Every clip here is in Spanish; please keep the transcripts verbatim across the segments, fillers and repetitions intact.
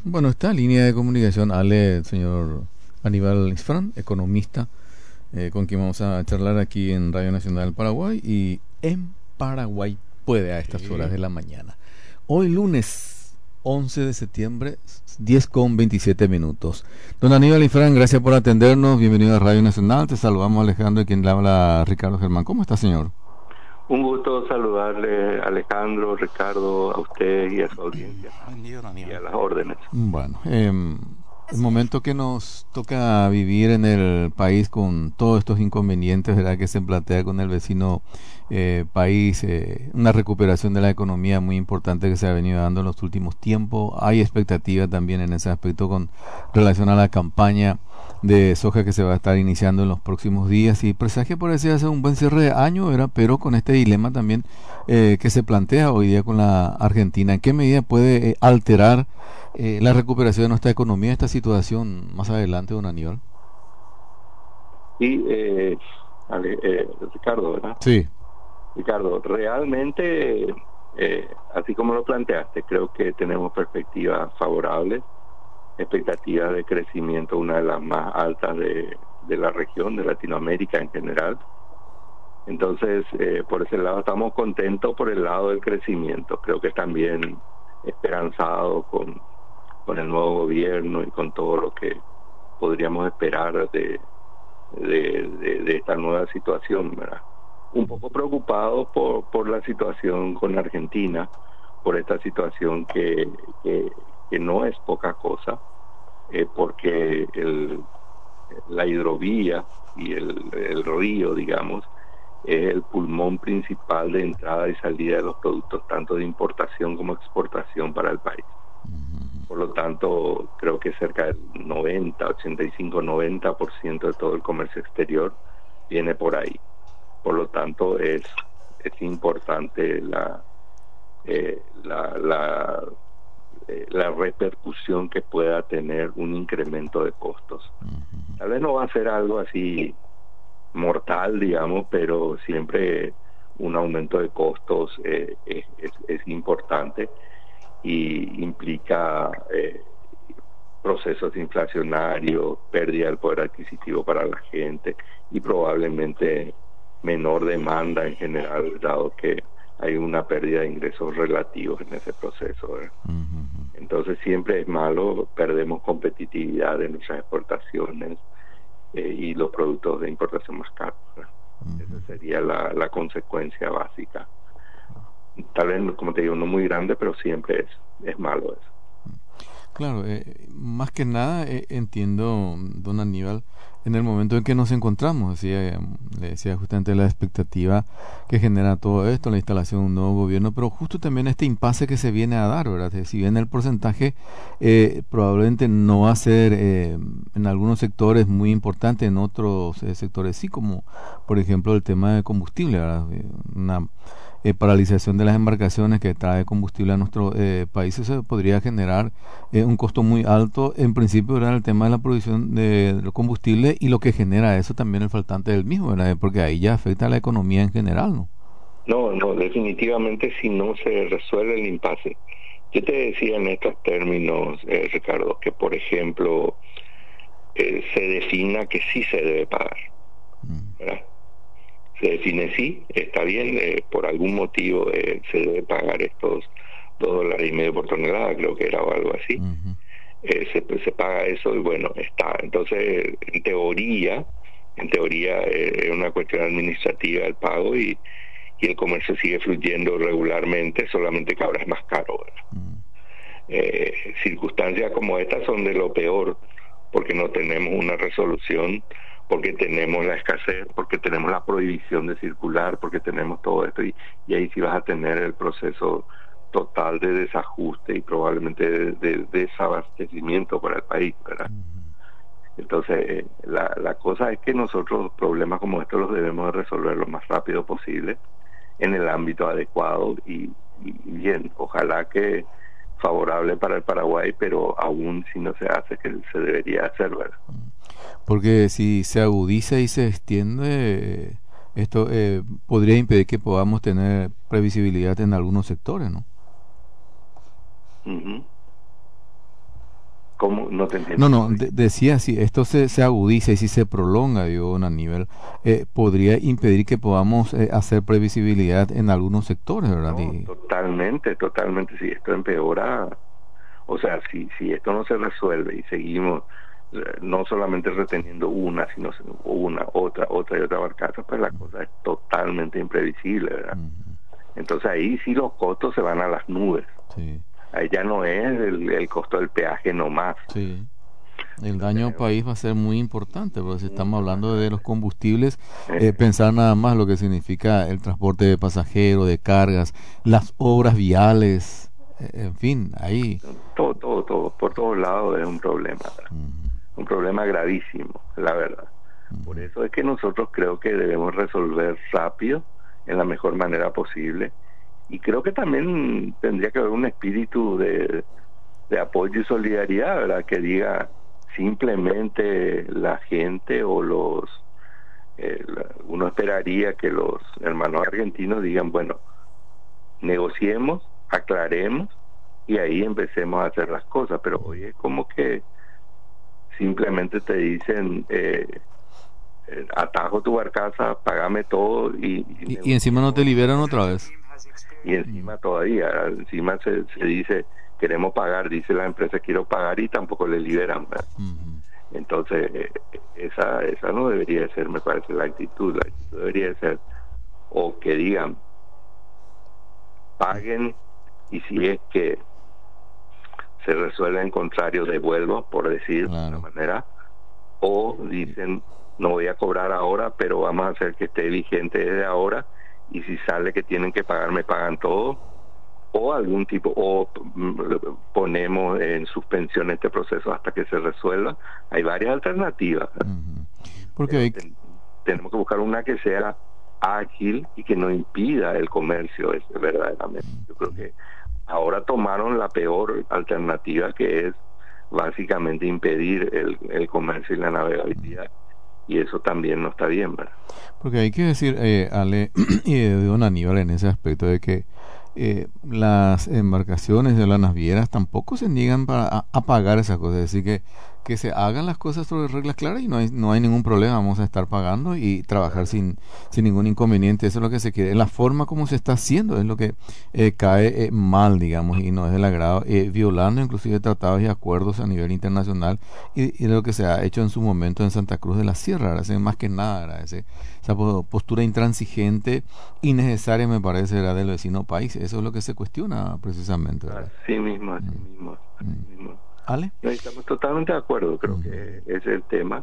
Bueno, esta línea de comunicación, Ale, el señor Aníbal Isfran, economista, eh, con quien vamos a charlar aquí en Radio Nacional Paraguay y en Paraguay puede a estas horas Sí. de la mañana. Hoy lunes once de septiembre, diez con veintisiete minutos. Don Aníbal Isfran, gracias por atendernos, bienvenido a Radio Nacional, te saludamos Alejandro y quien le habla Ricardo Germán. ¿Cómo está, señor? Un gusto saludarle, Alejandro, Ricardo, a usted y a su audiencia, Buen día, don y a Aníbal. las órdenes. Bueno, eh, el momento que nos toca vivir en el país con todos estos inconvenientes, ¿verdad?, que se plantea con el vecino eh, país, eh, una recuperación de la economía muy importante que se ha venido dando en los últimos tiempos. Hay expectativa también en ese aspecto con relación a la campaña de soja que se va a estar iniciando en los próximos días y presagia parecía ser un buen cierre de año, ¿verdad?, pero con este dilema también eh, que se plantea hoy día con la Argentina. ¿En qué medida puede eh, alterar eh, la recuperación de nuestra economía esta situación más adelante, don Aníbal? Y, eh, Ale- eh, Ricardo, ¿verdad? Sí. Ricardo, realmente, eh, así como lo planteaste, creo que tenemos perspectivas favorables, expectativas de crecimiento, una de las más altas de, de la región, de Latinoamérica en general. Entonces, eh, por ese lado estamos contentos por el lado del crecimiento. Creo que también esperanzado con, con el nuevo gobierno y con todo lo que podríamos esperar de, de, de, de esta nueva situación, ¿verdad? Un poco preocupado por, por la situación con Argentina, por esta situación que, que, que no es poca cosa, eh, porque el, la hidrovía y el, el río, digamos, es el pulmón principal de entrada y salida de los productos, tanto de importación como exportación para el país. Por lo tanto, creo que cerca del noventa, ochenta y cinco, noventa por ciento de todo el comercio exterior viene por ahí. Por lo tanto, es, es importante la, eh, la, la, eh, la repercusión que pueda tener un incremento de costos. Tal vez no va a ser algo así mortal, digamos, pero siempre un aumento de costos eh, es, es, es importante y implica eh, procesos inflacionarios, pérdida del poder adquisitivo para la gente y probablemente menor demanda en general, dado que hay una pérdida de ingresos relativos en ese proceso, ¿eh? Uh-huh. Entonces siempre es malo, perdemos competitividad en nuestras exportaciones eh, y los productos de importación más caros, ¿eh? Uh-huh. Esa sería la, la consecuencia básica. Tal vez, como te digo, no muy grande, pero siempre es, es malo eso. Claro, eh, más que nada eh, entiendo, don Aníbal, en el momento en que nos encontramos, decía, le decía justamente la expectativa que genera todo esto, la instalación de un nuevo gobierno, pero justo también este impasse que se viene a dar, ¿verdad? Si bien el porcentaje eh, probablemente no va a ser eh, en algunos sectores muy importante, en otros eh, sectores sí, como por ejemplo el tema de combustible, ¿verdad? Una Eh, paralización de las embarcaciones que trae combustible a nuestro eh, país, eso podría generar eh, un costo muy alto. En principio era el tema de la provisión de, de combustible y lo que genera eso también el faltante del mismo, ¿verdad? Porque ahí ya afecta a la economía en general, ¿no? No, no, definitivamente si no se resuelve el impasse. Yo te decía en estos términos, eh, Ricardo, que por ejemplo eh, se defina que sí se debe pagar, ¿verdad? Se define sí, está bien, eh, por algún motivo eh, se debe pagar estos dos dólares y medio por tonelada, creo que era o algo así. Uh-huh. eh, se, se paga eso y bueno, está. Entonces, en teoría, en teoría eh, es una cuestión administrativa el pago y, y el comercio sigue fluyendo regularmente, solamente que ahora es más caro, ¿verdad? Uh-huh. eh, circunstancias como estas son de lo peor, porque no tenemos una resolución, porque tenemos la escasez, porque tenemos la prohibición de circular, porque tenemos todo esto, y, y ahí sí vas a tener el proceso total de desajuste y probablemente de, de, de desabastecimiento para el país, ¿verdad? Entonces, eh, la, la cosa es que nosotros problemas como estos los debemos de resolver lo más rápido posible, en el ámbito adecuado, y, y bien, ojalá que favorable para el Paraguay, pero aún si no se hace, que se debería hacer, ¿verdad? Porque si se agudiza y se extiende, esto eh, podría impedir que podamos tener previsibilidad en algunos sectores, ¿no? Uh-huh. ¿Cómo? No te entiendo. No, no, de- decía, si esto se, se agudiza y si se prolonga, digo, a nivel, eh, podría impedir que podamos eh, hacer previsibilidad en algunos sectores, ¿verdad? No, Y, totalmente, totalmente. Si esto empeora, o sea, si, si esto no se resuelve y seguimos eh, no solamente reteniendo una, sino una, otra, otra y otra barcaza, pues la cosa es totalmente imprevisible, ¿verdad? ujú, Entonces ahí sí los costos se van a las nubes. sí, Ahí ya no es el, el costo del peaje nomás. sí. El Entonces, daño al país va a ser muy importante, porque si estamos mucho más hablando de los grande. combustibles, eh, Eh, pensar nada más lo que significa el transporte de pasajeros, de cargas, las obras viales, eh, en fin, ahí. todo, todo, todo, por todos lados es un problema, ¿verdad? Ujú, Un problema gravísimo, la verdad. Por ujú, eso es que nosotros creo que debemos resolver rápido, en la mejor manera posible, y creo que también tendría que haber un espíritu de, de apoyo y solidaridad, ¿verdad? Que diga simplemente la gente o los, eh, la- uno esperaría que los hermanos argentinos digan, bueno, negociemos, aclaremos y ahí empecemos a hacer las cosas, pero hoy es como que simplemente te dicen, eh, eh, atajo tu barcaza, pagame todo y, y Y, y encima no te negociemos, liberan otra vez. y Mm, encima todavía, encima se, se dice, queremos pagar, dice la empresa, quiero pagar y tampoco le liberan, ¿verdad? ujú, Entonces, eh, esa esa no debería de ser, me parece, la actitud. La actitud debería de ser, o que digan, paguen, y si es que se resuelve en contrario, devuelvo, por decir de una claro. manera, o Y, dicen, no voy a cobrar ahora, pero vamos a hacer que esté vigente desde ahora, y si sale que tienen que pagar, me pagan todo, o algún tipo, o mm, ponemos en suspensión este proceso hasta que se resuelva. Hay varias alternativas, ujú. Porque pero hay, ten- tenemos que buscar una que sea ágil y que no impida el comercio, es verdaderamente. Yo creo que ahora tomaron la peor alternativa, que es básicamente impedir el, el comercio y la navegabilidad, y eso también no está bien, ¿verdad? porque hay que decir, eh, Ale, y de don Aníbal en ese aspecto de que eh, las embarcaciones de las navieras tampoco se niegan para a, a pagar esas cosas, es decir, que, que se hagan las cosas sobre reglas claras y no hay, no hay ningún problema, vamos a estar pagando y trabajar Claro. sin, sin ningún inconveniente, eso es lo que se quiere, la forma como se está haciendo es lo que eh, cae eh, mal, digamos, y no es del agrado, eh, violando inclusive tratados y acuerdos a nivel internacional y, y de lo que se ha hecho en su momento en Santa Cruz de la Sierra, ¿verdad? Ese, más que nada, ¿verdad? Ese, esa po- postura intransigente, innecesaria, me parece, ¿verdad? Del vecino país. Eso es lo que se cuestiona precisamente, ¿verdad? Así mismo, así Mm, mismo, así mm. mismo. ¿Ale? No, estamos totalmente de acuerdo, creo Ujú, que ese es el tema.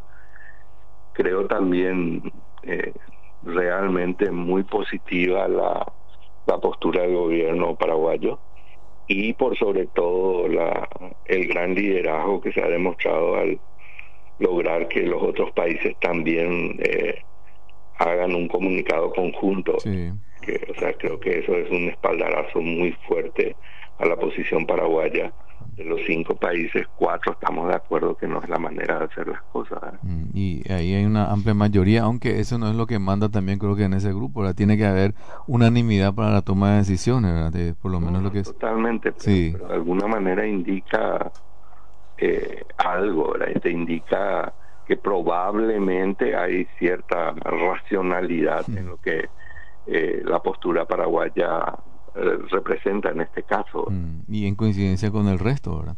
Creo también eh, realmente muy positiva la, la postura del gobierno paraguayo, y por sobre todo la, el gran liderazgo que se ha demostrado al lograr que los otros países también eh, hagan un comunicado conjunto. sí. Que, o sea, creo que eso es un espaldarazo muy fuerte a la posición paraguaya. De los cinco países, cuatro estamos de acuerdo que no es la manera de hacer las cosas, ¿eh? Mm, y ahí hay una amplia mayoría, aunque eso no es lo que manda también creo que en ese grupo, ¿verdad? Tiene que haber unanimidad para la toma de decisiones, ¿verdad? De- por lo No, menos lo no, que es. totalmente, pero, Sí. pero de alguna manera indica eh, algo, ¿verdad? Te indica que probablemente hay cierta racionalidad en Mm, lo que eh, la postura paraguaya eh, representa en este caso, ¿verdad? mm, y en coincidencia con el resto, ¿verdad?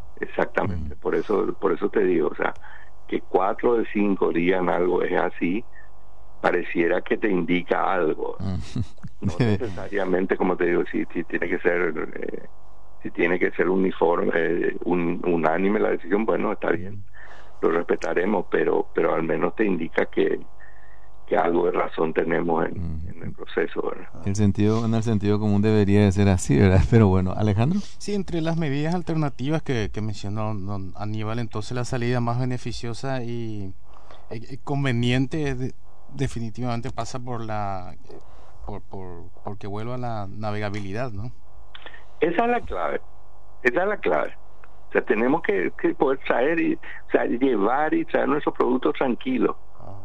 Mm, Exactamente, por eso, por eso te digo, o sea, que cuatro de cinco digan algo es así, pareciera que te indica algo. mm. No necesariamente, como te digo, si, si tiene que ser, eh, si tiene que ser uniforme, eh, un, unánime la decisión, bueno, está bien, Mm, lo respetaremos, pero, pero al menos te indica que, que algo de razón tenemos en, en el mm. proceso, ¿verdad? El sentido, en el sentido común debería de ser así, ¿verdad? Pero bueno, Alejandro. Sí, entre las medidas alternativas que, que mencionó don Aníbal, entonces la salida más beneficiosa y eh, conveniente es de- definitivamente pasa por la eh, por, por porque vuelva la navegabilidad, ¿no? Esa es la clave, esa es la clave. O sea, tenemos que, que poder traer y, o sea, llevar y traer nuestros productos tranquilos, Ah,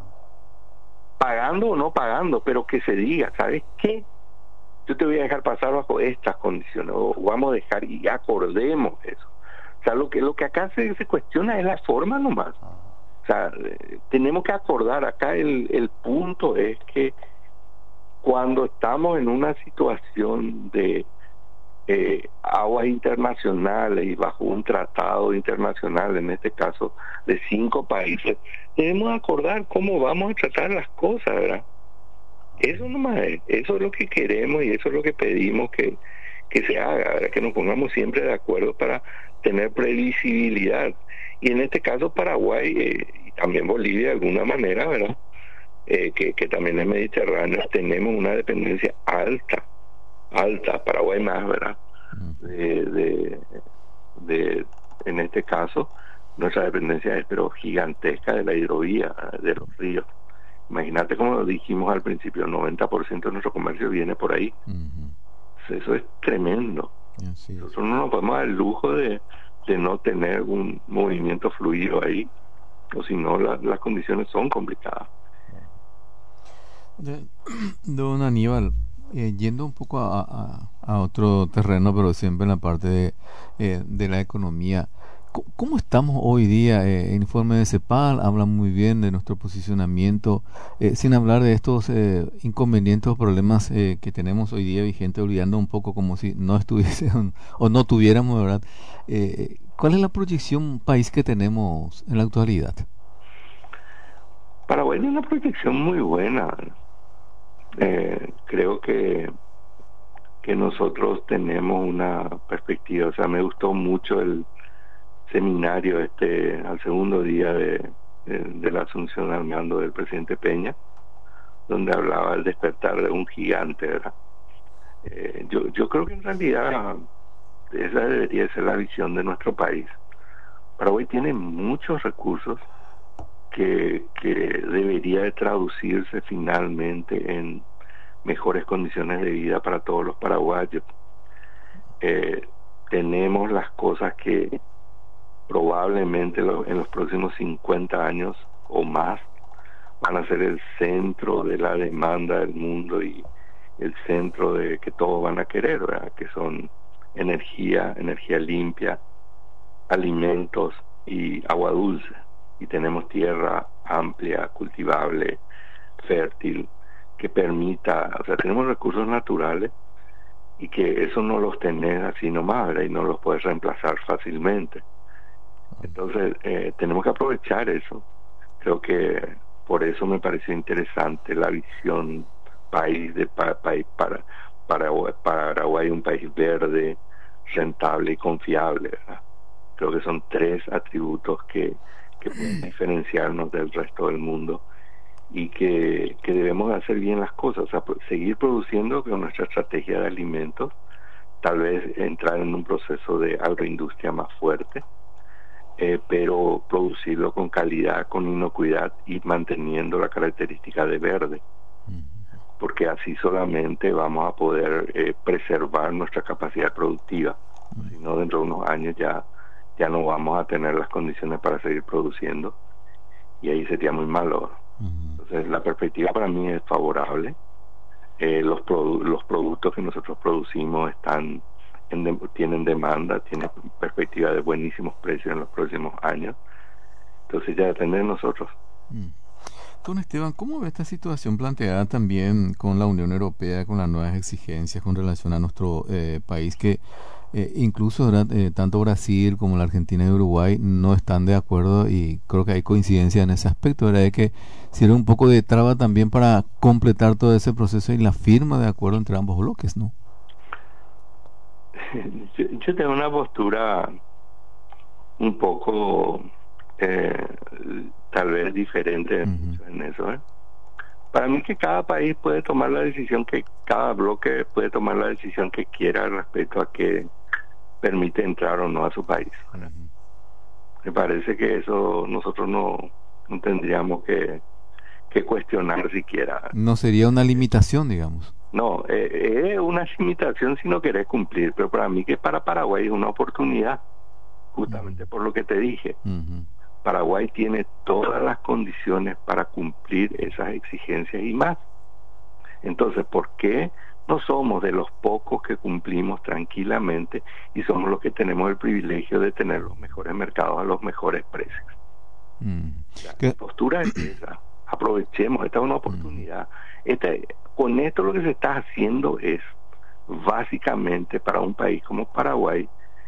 pagando o no pagando, pero que se diga, ¿sabes qué? Yo te voy a dejar pasar bajo estas condiciones, o vamos a dejar y acordemos eso. O sea, lo que, lo que acá se, se cuestiona es la forma nomás. O sea, eh, tenemos que acordar, acá el, el punto es que cuando estamos en una situación de eh, aguas internacionales y bajo un tratado internacional, en este caso de cinco países, debemos acordar cómo vamos a tratar las cosas, ¿verdad? Eso nomás es, eso es lo que queremos y eso es lo que pedimos que, que se haga, ¿verdad? Que nos pongamos siempre de acuerdo para tener previsibilidad. Y en este caso Paraguay eh, y también Bolivia de alguna manera, ¿verdad? Eh, que, que también es mediterráneo, tenemos una dependencia alta, alta, Paraguay más, ¿verdad? De, de, de, en este caso, nuestra dependencia es pero gigantesca de la hidrovía, de los ríos. Imagínate, como dijimos al principio, el noventa por ciento de nuestro comercio viene por ahí. Uh-huh. Eso es tremendo. Así es. Nosotros no nos podemos dar el lujo de, de no tener un movimiento fluido ahí, o si no, la, las condiciones son complicadas. De, don Aníbal, eh, yendo un poco a, a, a otro terreno, pero siempre en la parte de, eh, de la economía, ¿cómo, cómo estamos hoy día? Eh, el informe de CEPAL habla muy bien de nuestro posicionamiento, eh, sin hablar de estos eh, inconvenientes o problemas eh, que tenemos hoy día vigente, olvidando un poco como si no estuviesen o no tuviéramos, ¿verdad? Eh, ¿Cuál es la proyección país que tenemos en la actualidad? Paraguay tiene una proyección muy buena. Eh, creo que que nosotros tenemos una perspectiva, o sea, me gustó mucho el seminario este al segundo día de, de, de la asunción al mando del presidente Peña, donde hablaba del despertar de un gigante, ¿verdad? Eh, yo, yo creo que en realidad esa debería ser la visión de nuestro país. Paraguay tiene muchos recursos que, que debería de traducirse finalmente en mejores condiciones de vida para todos los paraguayos. Eh, tenemos las cosas que probablemente lo, en los próximos cincuenta años o más van a ser el centro de la demanda del mundo y el centro de que todos van a querer, ¿verdad? Que son energía, energía limpia, alimentos y agua dulce. Y tenemos tierra amplia, cultivable, fértil, que permita, o sea, tenemos recursos naturales y que eso no los tenés así nomás, ¿verdad? Y no los puedes reemplazar fácilmente. Entonces, eh, tenemos que aprovechar eso. Creo que por eso me pareció interesante la visión país de pa, país para, para Paraguay, un país verde, rentable y confiable, ¿verdad? Creo que son tres atributos que, que pueden diferenciarnos del resto del mundo y que, que debemos hacer bien las cosas, o sea, seguir produciendo con nuestra estrategia de alimentos, tal vez entrar en un proceso de agroindustria más fuerte, eh, pero producirlo con calidad, con inocuidad y manteniendo la característica de verde, porque así solamente vamos a poder eh, preservar nuestra capacidad productiva, si no dentro de unos años ya, ya no vamos a tener las condiciones para seguir produciendo y ahí sería muy malo. Entonces la perspectiva para mí es favorable. Eh, los produ- los productos que nosotros producimos están en de- tienen demanda, tienen perspectiva de buenísimos precios en los próximos años. Entonces ya depende de nosotros. Mm. Don Esteban, ¿cómo ve esta situación planteada también con la Unión Europea, con las nuevas exigencias con relación a nuestro eh, país que Eh, incluso eh, tanto Brasil como la Argentina y Uruguay no están de acuerdo y creo que hay coincidencia en ese aspecto, ¿verdad? De que sirve un poco de traba también para completar todo ese proceso y la firma de acuerdo entre ambos bloques, ¿no? Yo, yo tengo una postura un poco eh, tal vez diferente uh-huh. en eso, ¿eh? Para mí que cada país puede tomar la decisión que cada bloque puede tomar la decisión que quiera respecto a que permite entrar o no a su país. Uh-huh. Me parece que eso nosotros no, no tendríamos que, que cuestionar siquiera. No sería una limitación, digamos. No, eh, es una limitación si no querés cumplir, pero para mí que para Paraguay es una oportunidad, justamente uh-huh. por lo que te dije. Uh-huh. Paraguay tiene todas las condiciones para cumplir esas exigencias y más. Entonces, ¿por qué no somos de los pocos que cumplimos tranquilamente y somos los que tenemos el privilegio de tener los mejores mercados a los mejores precios. Mm. La ¿Qué? postura es esa. Aprovechemos, esta es una oportunidad. Esta, con esto lo que se está haciendo es, básicamente, para un país como Paraguay,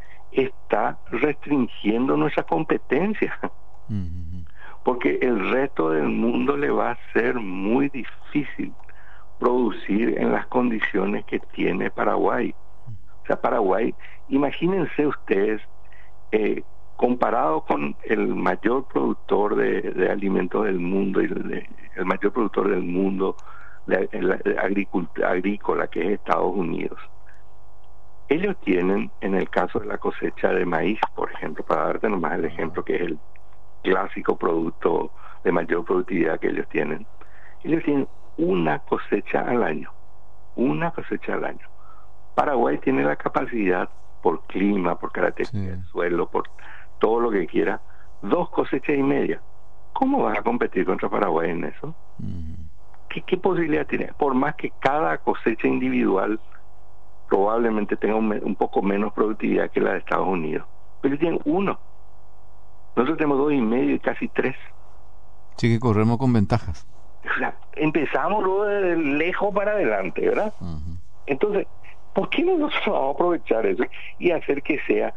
está restringiendo nuestra competencia. Mm. Porque el resto del mundo le va a ser muy difícil producir en las condiciones que tiene Paraguay. O sea, Paraguay, imagínense ustedes, eh, comparado con el mayor productor de, de alimentos del mundo, y el, el mayor productor del mundo de, de, de agricultura, agrícola, que es Estados Unidos. Ellos tienen, en el caso de la cosecha de maíz, por ejemplo, para darte nomás el ejemplo, que es el clásico producto de mayor productividad que ellos tienen, ellos tienen una cosecha al año, una cosecha al año. Paraguay tiene la capacidad, por clima, por características sí. del suelo, por todo lo que quiera, dos cosechas y media. ¿Cómo vas a competir contra Paraguay en eso? Mm. ¿Qué, ¿Qué posibilidad tiene? Por más que cada cosecha individual probablemente tenga un, un poco menos productividad que la de Estados Unidos, pero ellos tienen uno. Nosotros tenemos dos y medio y casi tres. Sí, que corremos con ventajas. O sea, empezamos luego de lejos para adelante, ¿verdad? Uh-huh. Entonces, ¿por qué no nosotros vamos a aprovechar eso y hacer que sea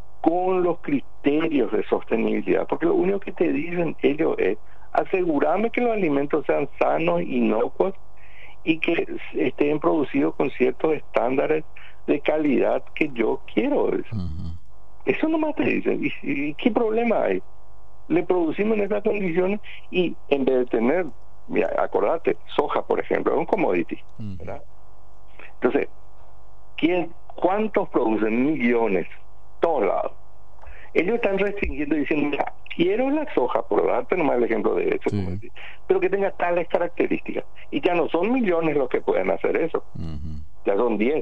con los criterios de sostenibilidad? Porque lo único que te dicen ellos es, asegúrame que los alimentos sean sanos, inocuos y que estén producidos con ciertos estándares de calidad que yo quiero. Uh-huh. Eso nomás te dicen. ¿Y, y qué problema hay? Le producimos en esas condiciones y en vez de tener, mira, acordate, soja, por ejemplo, es un commodity, ¿verdad? Entonces, ¿quién, ¿cuántos producen? Millones, todos lados. Ellos están restringiendo y diciendo, mira, quiero la soja, por darte nomás el ejemplo de eso, sí. pero que tenga tales características. Y ya no son millones los que pueden hacer eso, uh-huh. ya son diez.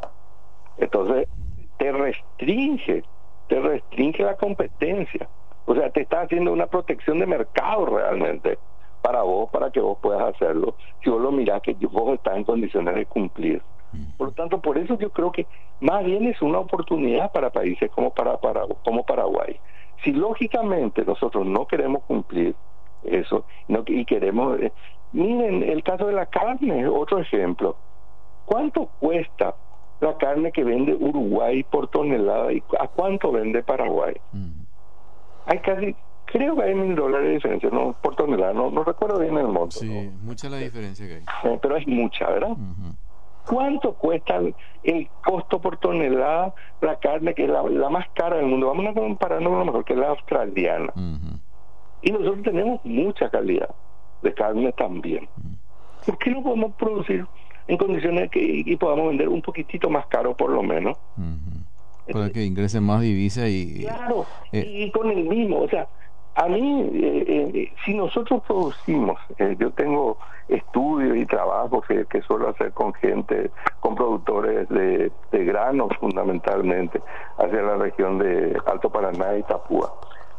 Entonces, te restringe, te restringe la competencia. O sea, te está haciendo una protección de mercado realmente para vos, para que vos puedas hacerlo. Si vos lo mirás, que vos estás en condiciones de cumplir. Por lo tanto, por eso yo creo que más bien es una oportunidad para países como, para, para, como Paraguay. Si lógicamente nosotros no queremos cumplir eso no, y queremos... Eh, miren, el caso de la carne, otro ejemplo. ¿Cuánto cuesta la carne que vende Uruguay por tonelada y a cuánto vende Paraguay? Mm. Hay casi, creo que hay mil dólares de diferencia, no por tonelada, no, no recuerdo bien el monto. Sí, ¿no? Mucha la diferencia que hay. Eh, pero es mucha, ¿verdad? Uh-huh. ¿Cuánto cuesta el, el costo por tonelada la carne que es la, la más cara del mundo? Vamos a compararnos con lo mejor, que es la australiana. Uh-huh. Y nosotros tenemos mucha calidad de carne también. Uh-huh. ¿Por qué no podemos producir en condiciones que y podamos vender un poquitito más caro por lo menos? Uh-huh. Para que ingresen más divisas y... Claro, eh, y con el mismo, o sea, a mí, eh, eh, si nosotros producimos, eh, yo tengo estudios y trabajos que, que suelo hacer con gente, con productores de, de granos fundamentalmente, hacia la región de Alto Paraná y Itapúa.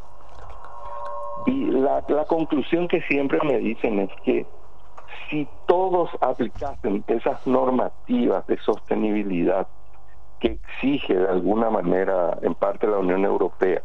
Y la, la conclusión que siempre me dicen es que si todos aplicasen esas normativas de sostenibilidad que exige de alguna manera en parte la Unión Europea,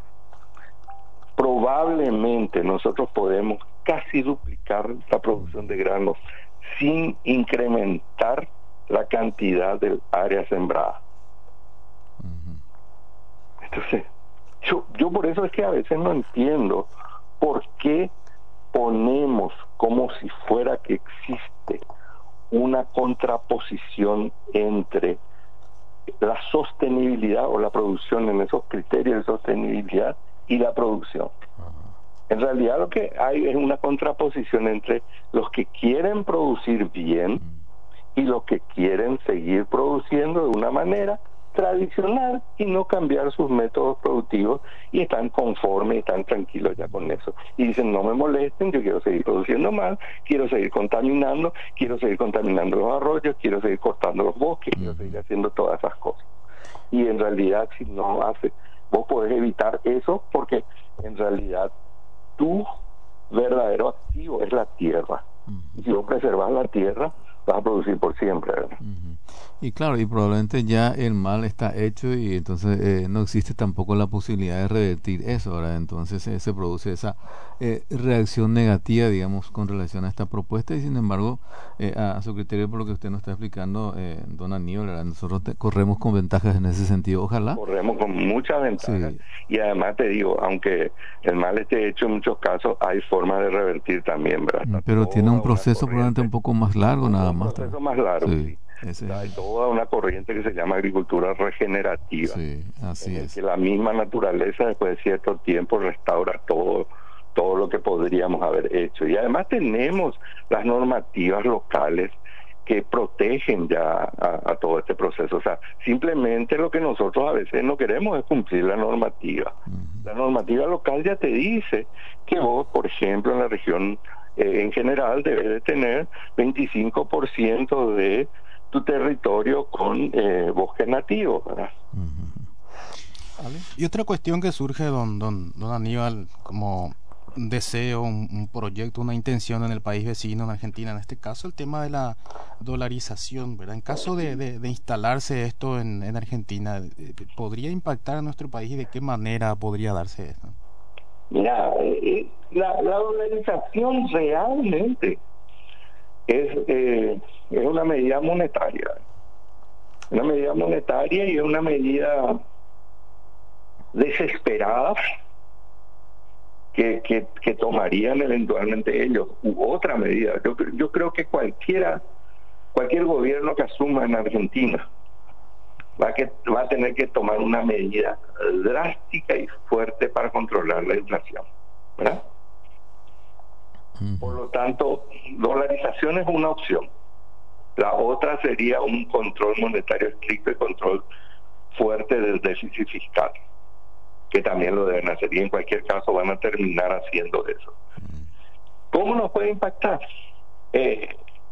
probablemente nosotros podemos casi duplicar la producción de granos sin incrementar la cantidad del área sembrada. Uh-huh. Entonces, yo, yo por eso es que a veces no entiendo por qué ponemos como si fuera que existe una contraposición entre la sostenibilidad o la producción en esos criterios de sostenibilidad y la producción. En realidad lo que hay es una contraposición entre los que quieren producir bien y los que quieren seguir produciendo de una manera tradicional y no cambiar sus métodos productivos y están conformes y están tranquilos ya con eso. Y dicen, no me molesten, yo quiero seguir produciendo mal, quiero seguir contaminando, quiero seguir contaminando los arroyos, quiero seguir cortando los bosques, quiero seguir haciendo todas esas cosas. Y en realidad, si no hace, vos podés evitar eso porque en realidad tu verdadero activo es la tierra. Y si vos preservas la tierra, vas a producir por siempre, ¿verdad? Y claro, y probablemente ya el mal está hecho y entonces eh, no existe tampoco la posibilidad de revertir eso, ¿verdad? Entonces eh, se produce esa eh, reacción negativa, digamos, con relación a esta propuesta y sin embargo, eh, a, a su criterio, por lo que usted nos está explicando, eh, don Aníbal, ¿verdad? Nosotros te- corremos con ventajas en ese sentido, ojalá. Corremos con muchas ventajas Sí, y además te digo, aunque el mal esté hecho en muchos casos, hay formas de revertir también, ¿verdad? mm, Está pero tiene un toda una proceso probablemente un corriente, poco más largo nada un más también. proceso más largo, Sí, sí. O ese sea, es hay el- toda una corriente que se llama agricultura regenerativa, sí, en así el que es. la misma naturaleza después de cierto tiempo restaura todo todo lo que podríamos haber hecho. Y además tenemos las normativas locales que protegen ya a, a todo este proceso. O sea, simplemente lo que nosotros a veces no queremos es cumplir la normativa. Ujú. La normativa local ya te dice que vos, por ejemplo, en la región eh, en general debes de tener veinticinco por ciento de tu territorio con eh, bosque nativo, ¿verdad? Ujú. ¿Vale? Y otra cuestión que surge, don, don, don Aníbal, como un deseo, un, un proyecto, una intención en el país vecino, en Argentina, en este caso, el tema de la dolarización, ¿verdad? En caso de, de, de instalarse esto en, en Argentina, eh, ¿podría impactar a nuestro país y de qué manera podría darse esto? Mira, eh, la, la dolarización realmente es, eh, es una medida monetaria, una medida monetaria y es una medida desesperada que, que, que tomarían eventualmente ellos u otra medida. Yo, yo creo que cualquiera, cualquier gobierno que asuma en Argentina va a, que, va a tener que tomar una medida drástica y fuerte para controlar la inflación, ¿verdad? Por Ujú. lo tanto, dolarización es una opción. La otra sería un control monetario estricto y control fuerte del déficit fiscal, que también lo deben hacer y en cualquier caso van a terminar haciendo eso. ¿Cómo nos puede impactar? Eh,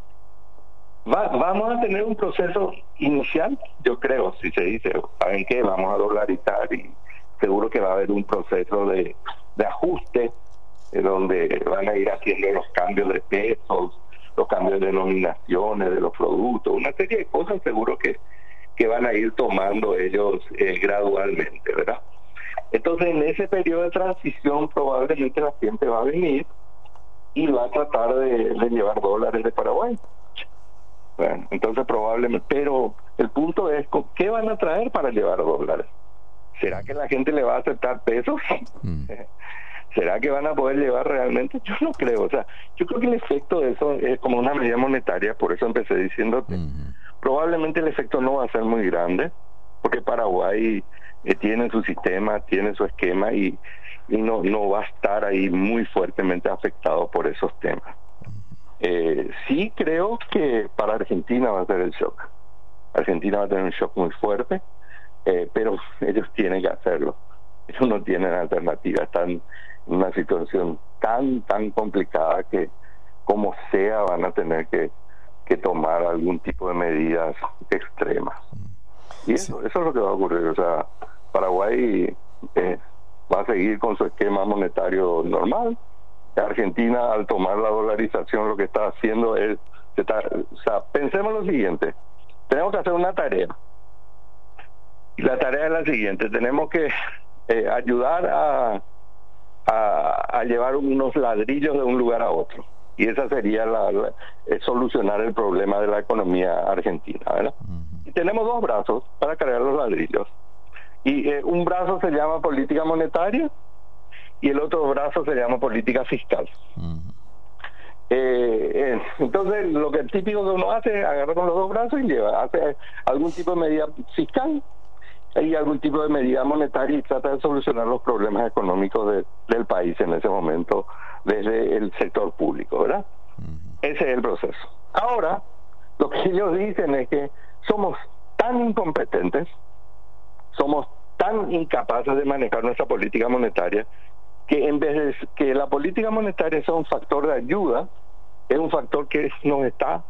va, vamos a tener un proceso inicial, yo creo, si se dice, ¿saben qué? Vamos a dolarizar y seguro que va a haber un proceso de, de ajuste eh, donde van a ir haciendo los cambios de pesos, los cambios de denominaciones de los productos, una serie de cosas seguro que, que van a ir tomando ellos eh, gradualmente, ¿verdad? Entonces en ese periodo de transición probablemente la gente va a venir y va a tratar de, de llevar dólares de Paraguay. Bueno, entonces probablemente, pero el punto es, ¿qué van a traer para llevar dólares? ¿Será que la gente le va a aceptar pesos? Mm. ¿Será que van a poder llevar realmente? Yo no creo. O sea, yo creo que el efecto de eso es como una medida monetaria, por eso empecé diciéndote. Ujú. Probablemente el efecto no va a ser muy grande, porque Paraguay eh, tiene su sistema, tiene su esquema y, y no, no va a estar ahí muy fuertemente afectado por esos temas. Eh, sí creo que para Argentina va a ser el shock. Argentina va a tener un shock muy fuerte, eh, pero ellos tienen que hacerlo. Ellos no tienen alternativa, están en una situación tan, tan complicada que como sea van a tener que, que tomar algún tipo de medidas extremas. Y eso, Sí. eso es lo que va a ocurrir. O sea, Paraguay eh, va a seguir con su esquema monetario normal. Argentina, al tomar la dolarización, lo que está haciendo es, se está, o sea, pensemos lo siguiente, tenemos que hacer una tarea. Y la tarea es la siguiente, tenemos que eh, ayudar a, a, a llevar unos ladrillos de un lugar a otro. Y esa sería la, la eh, solucionar el problema de la economía argentina, ¿verdad? Ujú. Y tenemos dos brazos para cargar los ladrillos. Y eh, un brazo se llama política monetaria y el otro brazo se llama política fiscal. Ujú. Eh, eh, entonces, lo que es típico que uno hace es agarrar con los dos brazos y lleva, hace algún tipo de medida fiscal y algún tipo de medida monetaria y trata de solucionar los problemas económicos de, del país en ese momento desde el sector público, ¿verdad? Ujú. Ese es el proceso. Ahora, lo que ellos dicen es que somos tan incompetentes, somos tan incapaces de manejar nuestra política monetaria, que en vez de que la política monetaria sea un factor de ayuda, es un factor que nos está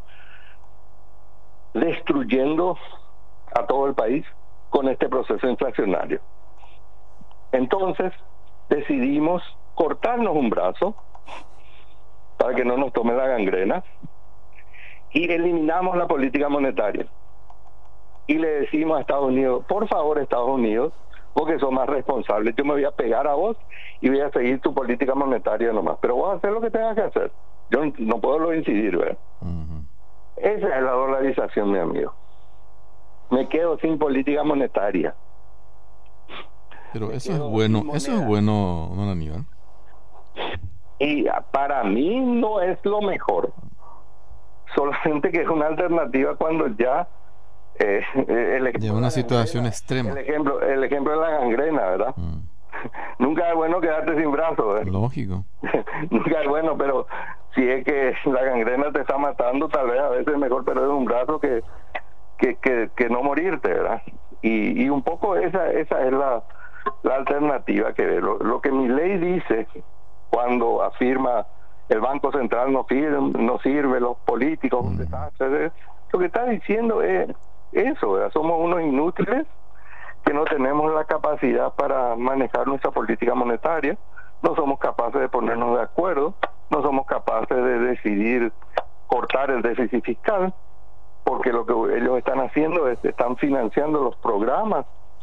destruyendo a todo el país con este proceso inflacionario. Entonces, decidimos cortarnos un brazo para que no nos tome la gangrena y eliminamos la política monetaria. y le decimos a Estados Unidos, por favor, Estados Unidos, porque son más responsables, yo me voy a pegar a vos y voy a seguir tu política monetaria nomás, pero vos hacer lo que tengas que hacer, yo no puedo lo incidir, ¿verdad? Uh-huh. Esa es la dolarización, mi amigo. Me quedo sin política monetaria. Pero eso es bueno, eso es bueno, don Aníbal. Y para mí no es lo mejor, solamente que es una alternativa cuando ya eh, el de una situación extrema. El ejemplo, el ejemplo de la gangrena, ¿verdad? Mm. Nunca es bueno quedarte sin brazos, ¿eh? Lógico. Nunca es bueno, pero si es que la gangrena te está matando, tal vez a veces es mejor perder un brazo que que, que, que no morirte, ¿verdad? Y, y un poco esa esa es la, la alternativa que ve. Lo, lo que mi ley dice cuando afirma el Banco Central no sirve, no sirve los políticos, mm. lo que está diciendo es eso, ¿verdad? Somos unos inútiles que no tenemos la capacidad para manejar nuestra política monetaria, no somos capaces de ponernos de acuerdo, no somos capaces de decidir cortar el déficit fiscal, porque lo que ellos están haciendo es están financiando los programas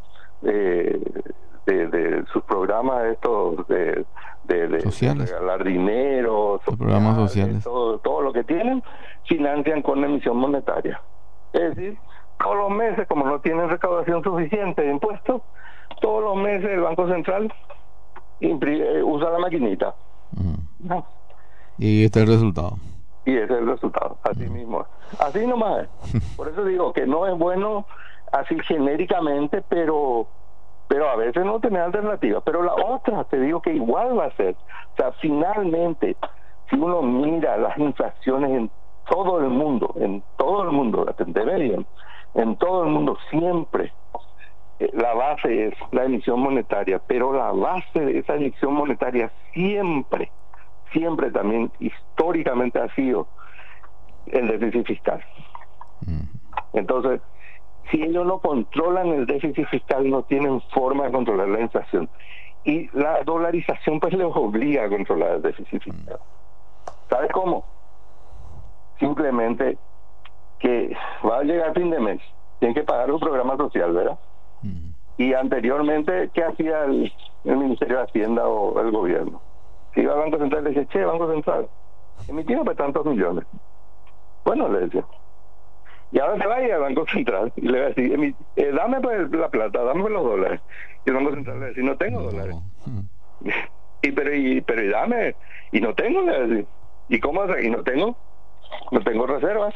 eh, de, de sus programas estos de, de, de, sociales, de regalar dinero, los programas sociales, todo, todo lo que tienen financian con emisión monetaria. Es decir, todos los meses, como no tienen recaudación suficiente de impuestos, todos los meses el Banco Central impri- usa la maquinita. Uh-huh. ¿No? Y este es el resultado. Y ese es el resultado, así uh-huh. mismo. Así nomás es. Por eso digo que no es bueno así genéricamente, pero pero a veces no tener alternativa. Pero la otra, te digo que igual va a ser. O sea, finalmente, si uno mira las inflaciones en todo el mundo, en todo el mundo, atendeme bien, en todo el mundo siempre eh, la base es la emisión monetaria, pero la base de esa emisión monetaria siempre, siempre también históricamente ha sido el déficit fiscal. Entonces, si ellos no controlan el déficit fiscal, no tienen forma de controlar la inflación. Y la dolarización pues les obliga a controlar el déficit fiscal. ¿Sabes cómo? Simplemente que va a llegar fin de mes, tienen que pagar un programa social, ¿verdad? Uh-huh. Y anteriormente, ¿qué hacía el, el Ministerio de Hacienda o el gobierno? Si iba al Banco Central y le decía, che, Banco Central, emitimos pues tantos millones. Bueno, le decía. Y ahora se va a ir al Banco Central y le va a decir, eh, dame pues la plata, dame los dólares. Y el Banco Central le va a decir, no tengo no. dólares. Uh-huh. y, pero, y, pero y dame, y no tengo, le va a decir. ¿Y cómo hacer? Y no tengo. No tengo reservas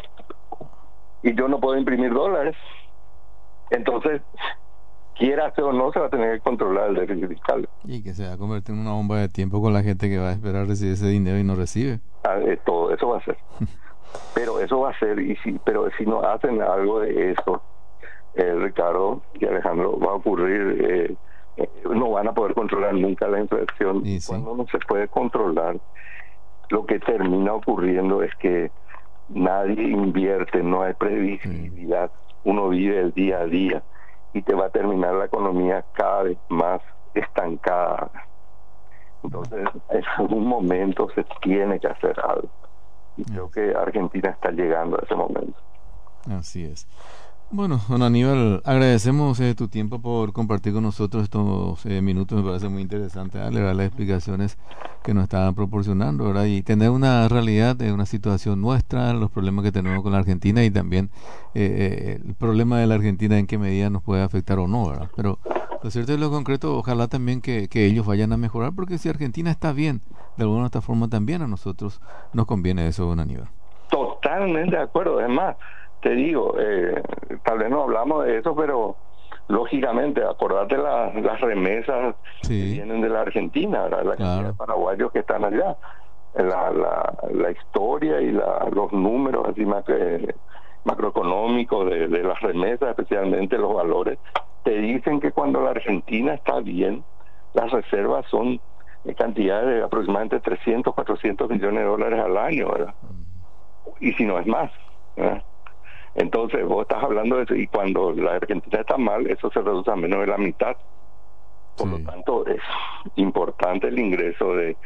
y yo no puedo imprimir dólares. Entonces, quiera hacer o no, se va a tener que controlar el déficit fiscal. Y que se va a convertir en una bomba de tiempo con la gente que va a esperar recibir ese dinero y no recibe. Ah, eh, todo eso va a ser. Pero eso va a ser, y si, pero si no hacen algo de eso, eh, Ricardo y Alejandro, va a ocurrir, eh, eh, no van a poder controlar nunca la inflación. ¿Sí? Cuando no se puede controlar, lo que termina ocurriendo es que nadie invierte, no hay previsibilidad, uno vive el día a día y te va a terminar la economía cada vez más estancada. Entonces, en algún momento se tiene que hacer algo. Y creo que Argentina está llegando a ese momento. Así es. Bueno, don Aníbal, agradecemos eh, tu tiempo por compartir con nosotros estos eh, minutos. Me parece muy interesante ¿eh? Las explicaciones que nos estaban proporcionando, ¿verdad? Y tener una realidad de una situación nuestra, los problemas que tenemos con la Argentina y también eh, el problema de la Argentina en qué medida nos puede afectar o no, ¿verdad? Pero lo cierto es lo concreto, ojalá también que, que ellos vayan a mejorar, porque si Argentina está bien, de alguna u otra forma también a nosotros nos conviene eso, don Aníbal. Totalmente de acuerdo, además te digo, eh, tal vez no hablamos de eso, pero lógicamente, acordate la, las remesas sí. que vienen de la Argentina, ¿verdad? La cantidad claro. de paraguayos que están allá, la, la, la historia y la, los números así más que macroeconómicos de, de las remesas, especialmente los valores, te dicen que cuando la Argentina está bien, las reservas son de cantidad de aproximadamente trescientos, cuatrocientos millones de dólares al año, ¿verdad? Y si no es más, ¿verdad? Entonces vos estás hablando de eso, y cuando la Argentina está mal, eso se reduce a menos de la mitad. Por sí. lo tanto, es importante el ingreso de,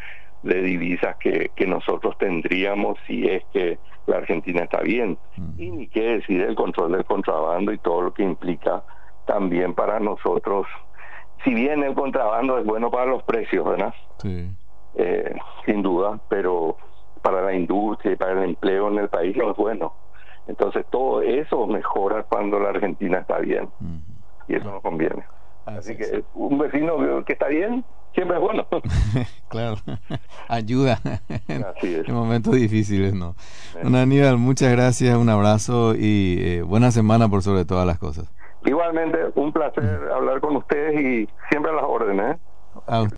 de divisas que, que nosotros tendríamos si es que la Argentina está bien. Uh-huh. Y ni qué decir el control del contrabando y todo lo que implica también para nosotros. Si bien el contrabando es bueno para los precios, ¿verdad? Sí. Eh, sin duda, pero para la industria y para el empleo en el país no es bueno. Entonces todo eso mejora cuando la Argentina está bien. Uh-huh. Y eso nos conviene. Así, Así que es. Un vecino que está bien siempre es bueno. Claro, ayuda en, Así es. en momentos difíciles, ¿no? Don Aníbal, muchas gracias, un abrazo y eh, buena semana por sobre todas las cosas. Igualmente, un placer hablar con ustedes y siempre a las órdenes, ¿eh? A